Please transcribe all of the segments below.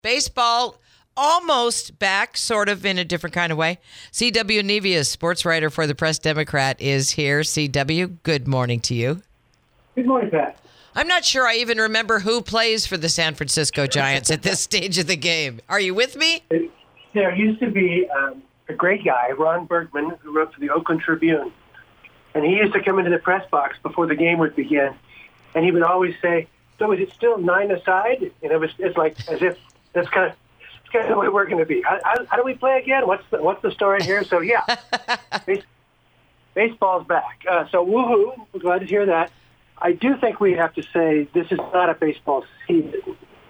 Baseball almost back, sort of in a different kind of way. C.W. Nevius, sports writer for the Press Democrat, is here. C.W., good morning to you. Good morning, Pat. I'm not sure I even remember who plays for the San Francisco Giants at this stage of the game. Are you with me? There used to be a great guy, Ron Bergman, who wrote for the Oakland Tribune. And he used to come into the press box before the game would begin. And he would always say, so is it still 9-a-side? And it's like as if that's kind of the way we're going to be. How do we play again? What's the story here? So, yeah, baseball's back. So, woohoo. We're glad to hear that. I do think we have to say this is not a baseball season.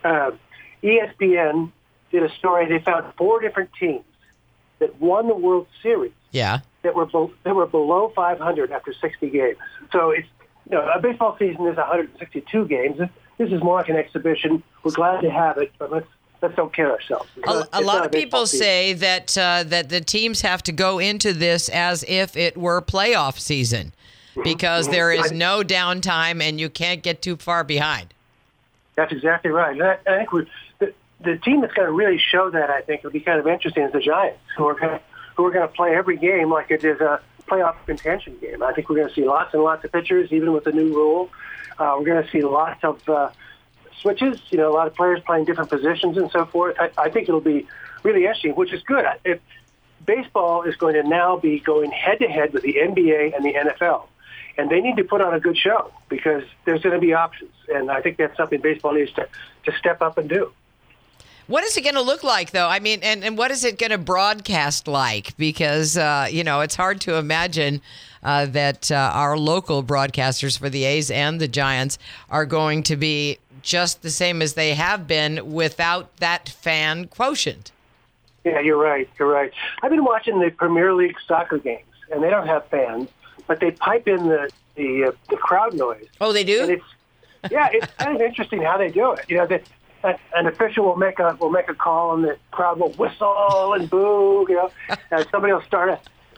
ESPN did a story. They found 4 different teams that won the World Series. Yeah. That were below 500 after 60 games. So it's a baseball season is 162 games. This is more like an exhibition. We're glad to have it, but let's don't kid ourselves. A lot of people say that the teams have to go into this as if it were playoff season because there is no downtime and you can't get too far behind. That's exactly right. And I think the team that's going to really show that, I think, will be kind of interesting is the Giants, who are going to play every game like it is a playoff contention game. I think we're going to see lots and lots of pitchers, even with the new rule. We're going to see lots of switches, a lot of players playing different positions and so forth. I think it'll be really interesting, which is good. If baseball is going to now be going head-to-head with the NBA and the NFL, and they need to put on a good show because there's going to be options. And I think that's something baseball needs to step up and do. What is it going to look like, though? I mean, and what is it going to broadcast like? Because, it's hard to imagine that our local broadcasters for the A's and the Giants are going to be just the same as they have been without that fan quotient. Yeah, you're right. I've been watching the Premier League soccer games, and they don't have fans, but they pipe in the crowd noise. Oh, they do? And it's kind of interesting how they do it. An official will make a call, and the crowd will whistle and boo. And somebody will start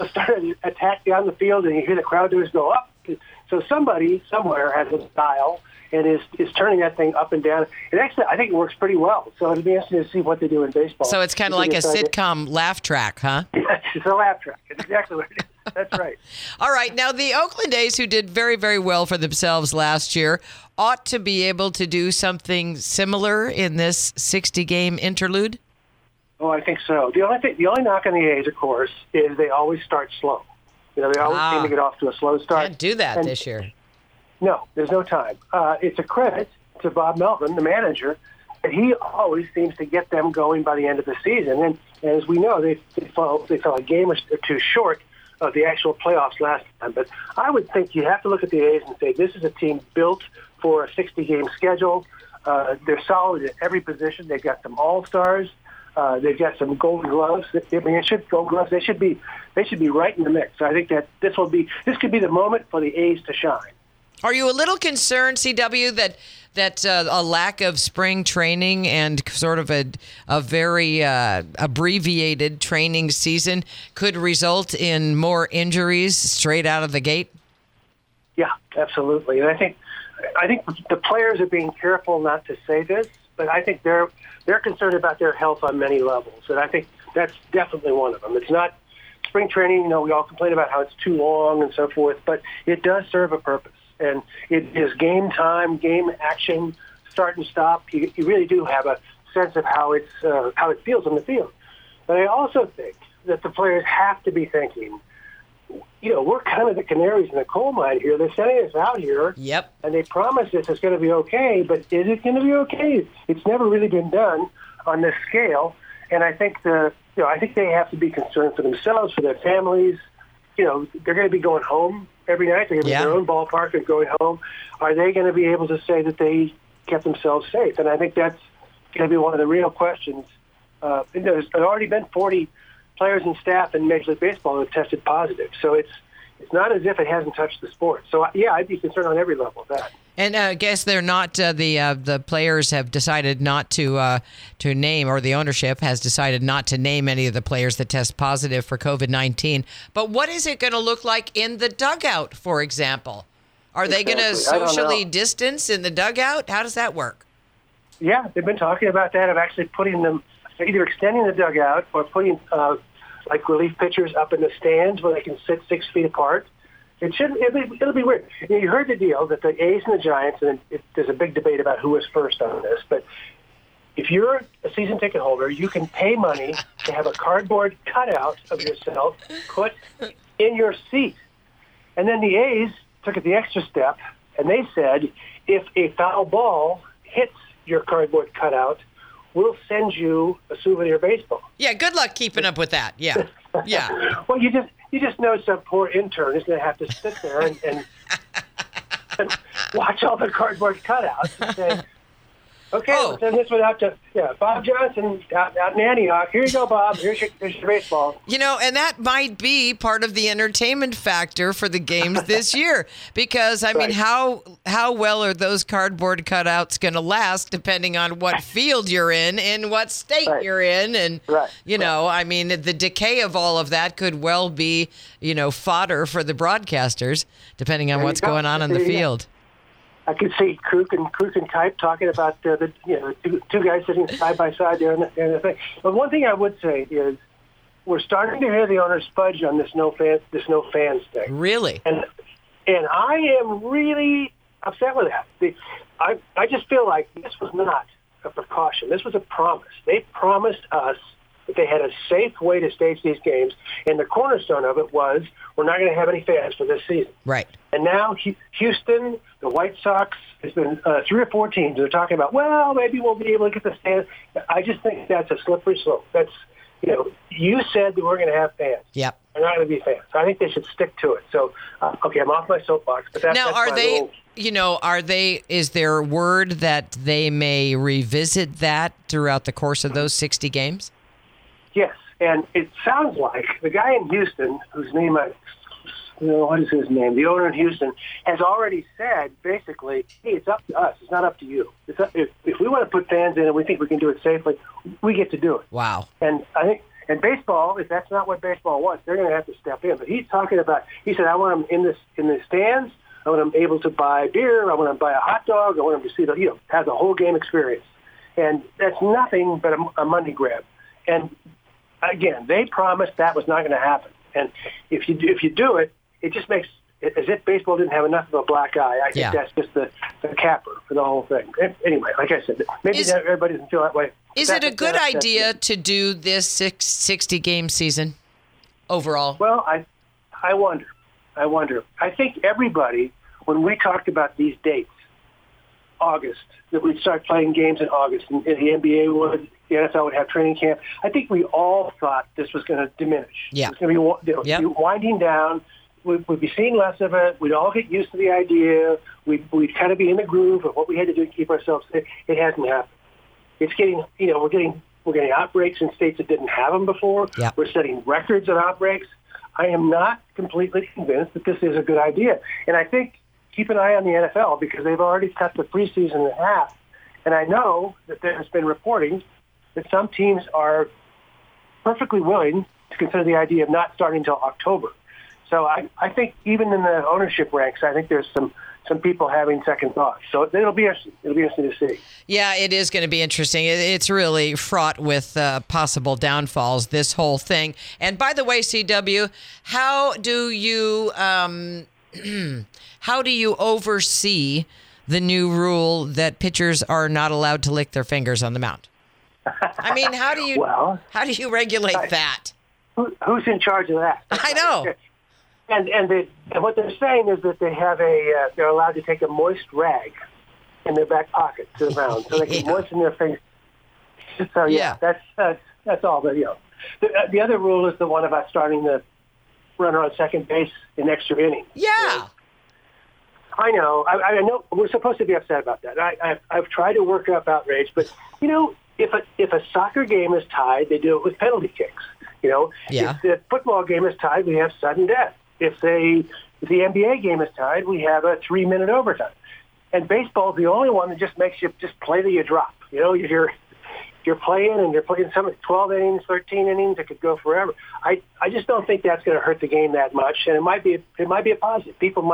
an attack down the field, and you hear the crowd noise go up. So somebody somewhere has a dial and is turning that thing up and down. And actually, I think it works pretty well. So it'll be interesting to see what they do in baseball. So it's kind of like a sitcom laugh track, huh? Yeah, it's a laugh track. It's exactly what it is. That's right. All right. Now, the Oakland A's, who did very, very well for themselves last year, ought to be able to do something similar in this 60-game interlude? Oh, I think so. The only knock on the A's, of course, is they always start slow. They always seem to get off to a slow start. Can't do that this year. No, there's no time. It's a credit to Bob Melvin, the manager, that he always seems to get them going by the end of the season. And as we know, they fell a game or two short of the actual playoffs last time. But I would think you have to look at the A's and say this is a team built for a 60-game schedule. They're solid at every position. They've got some all-stars. They've got some Golden Gloves. Gold Gloves. They should be right in the mix. I think that this could be the moment for the A's to shine. Are you a little concerned, CW, that a lack of spring training and sort of a very abbreviated training season could result in more injuries straight out of the gate? Yeah, absolutely. And I think the players are being careful not to say this, but I think they're concerned about their health on many levels, and I think that's definitely one of them. It's not spring training. We all complain about how it's too long and so forth, but it does serve a purpose. And it is game time, game action, start and stop. You really do have a sense of how it feels on the field. But I also think that the players have to be thinking, we're kind of the canaries in the coal mine here. They're sending us out here, yep, and they promise us it's going to be okay. But is it going to be okay? It's never really been done on this scale. And I think I think they have to be concerned for themselves, for their families. They're going to be going home every night. They're going to be in their own ballpark and going home. Are they going to be able to say that they kept themselves safe? And I think that's going to be one of the real questions. There's already been 40 players and staff in Major League Baseball who have tested positive. So it's not as if it hasn't touched the sport. So, I'd be concerned on every level of that. And I guess they're not the players have decided not to name, or the ownership has decided not to name any of the players that test positive for COVID-19. But what is it going to look like in the dugout, for example? Are they going to socially distance in the dugout? How does that work? Yeah, they've been talking about that, of actually putting them, either extending the dugout or putting like relief pitchers up in the stands where they can sit 6 feet apart. It'll be weird. You heard the deal that the A's and the Giants, and there's a big debate about who was first on this, but if you're a season ticket holder, you can pay money to have a cardboard cutout of yourself put in your seat. And then the A's took it the extra step, and they said, if a foul ball hits your cardboard cutout, we'll send you a souvenir baseball. Yeah, good luck keeping up with that. Yeah, yeah. Well, you just know some poor intern is going to have to sit there and watch all the cardboard cutouts and say, okay, we'll send this one out to Bob Johnson out in Antioch. Here you go, Bob. Here's your baseball. And that might be part of the entertainment factor for the games this year. Because, I mean, how well are those cardboard cutouts going to last depending on what field you're in and what state you're in? And, I mean, the decay of all of that could well be, fodder for the broadcasters, depending on what's going on the field. I could see Kruk and Kipe talking about the two guys sitting side by side there in the thing. But one thing I would say is we're starting to hear the owners fudge on this no fans thing. Really? And I am really upset with that. I just feel like this was not a precaution. This was a promise. They promised us that they had a safe way to stage these games, and the cornerstone of it was we're not going to have any fans for this season. Right. And now Houston, the White Sox, there's been 3 or 4 teams that are talking about, well, maybe we'll be able to get the stands. I just think that's a slippery slope. That's, you said that we're going to have fans. Yep. They're not going to be fans. I think they should stick to it. So, okay, I'm off my soapbox. But now, is there word that they may revisit that throughout the course of those 60 games? Yes, and it sounds like the guy in Houston, whose name what is his name? The owner in Houston has already said, basically, hey, it's up to us. It's not up to you. If we want to put fans in and we think we can do it safely, we get to do it. Wow. And I think, and baseball, if that's not what baseball wants, they're going to have to step in. But he's talking about, he said, I want them in the stands. I want them able to buy beer. I want them to buy a hot dog. I want them to see have the whole game experience. And that's nothing but a money grab. And again, they promised that was not going to happen. And if you do it, it just makes it as if baseball didn't have enough of a black eye. I think that's just the capper for the whole thing. Anyway, like I said, maybe everybody doesn't feel that way. Is it a good idea to do this 60-game season overall? Well, I wonder. I think everybody, when we talked about these dates, August, that we'd start playing games in August, and the NBA would, the NFL would have training camp. I think we all thought this was going to diminish. Yeah. It was going to be winding down. We'd be seeing less of it. We'd all get used to the idea. We'd kind of be in the groove of what we had to do to keep ourselves safe. It hasn't happened. It's getting, we're getting outbreaks in states that didn't have them before. Yeah. We're setting records of outbreaks. I am not completely convinced that this is a good idea. And I think keep an eye on the NFL because they've already cut the preseason in half. And I know that there has been reporting that some teams are perfectly willing to consider the idea of not starting until October. So I think even in the ownership ranks, I think there's some people having second thoughts. So it'll be interesting to see. Yeah, it is going to be interesting. It's really fraught with possible downfalls, this whole thing. And by the way, CW, how do you oversee the new rule that pitchers are not allowed to lick their fingers on the mound? I mean, how do you regulate that? Who's in charge of that? I know. And what they're saying is that they have they're allowed to take a moist rag in their back pocket to the mound so they can moisten their fingers. So that's all. The other rule is the one about starting the runner on second base in extra innings. Yeah. I know. I know we're supposed to be upset about that. I've tried to work up outrage, but if a soccer game is tied, they do it with penalty kicks. If the football game is tied, we have sudden death. If the NBA game is tied, we have a 3-minute overtime. And baseball is the only one that just makes you just play till you drop. You're playing and you're playing some 12 innings, 13 innings. It could go forever. I just don't think that's going to hurt the game that much, and it might be a positive. People might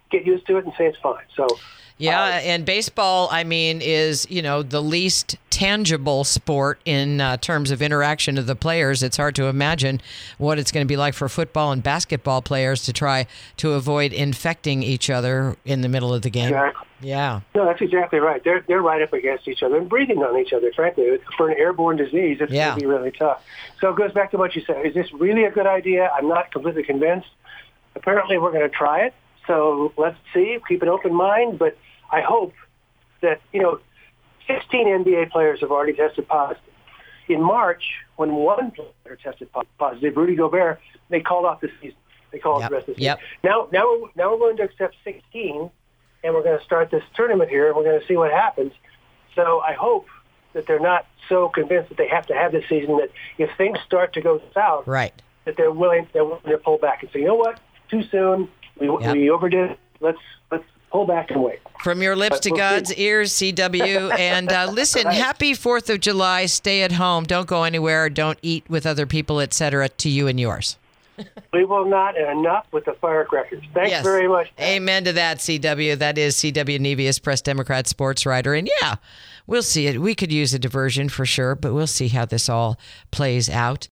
get used to it and say it's fine. So. Yeah, and baseball, I mean, is, the least tangible sport in terms of interaction of the players. It's hard to imagine what it's going to be like for football and basketball players to try to avoid infecting each other in the middle of the game. Exactly. Yeah. No, that's exactly right. They're right up against each other and breathing on each other, frankly. For an airborne disease, it's going to be really tough. So it goes back to what you said. Is this really a good idea? I'm not completely convinced. Apparently, we're going to try it. So let's see. Keep an open mind. But I hope that, 16 NBA players have already tested positive. In March, when one player tested positive, Rudy Gobert, they called off the season. They called the rest of the season. Now we're going to accept 16, and we're going to start this tournament here, and we're going to see what happens. So I hope that they're not so convinced that they have to have this season that if things start to go south, that they're willing to pull back and say, you know what, too soon. We overdid it. Let's pull back and wait. From your lips to God's ears, CW. And listen, happy 4th of July. Stay at home. Don't go anywhere. Don't eat with other people, etc. To you and yours. We will not, and enough with the firecrackers. Thanks very much. Amen to that, CW. That is CW Nevius, Press Democrat sports writer. And we'll see it. We could use a diversion for sure, but we'll see how this all plays out.